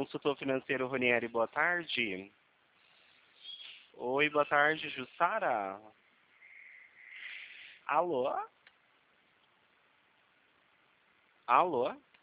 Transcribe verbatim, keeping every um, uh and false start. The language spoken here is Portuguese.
consultor financeiro Ronieri, boa tarde. Oi, boa tarde, Jussara. Alô? Alô?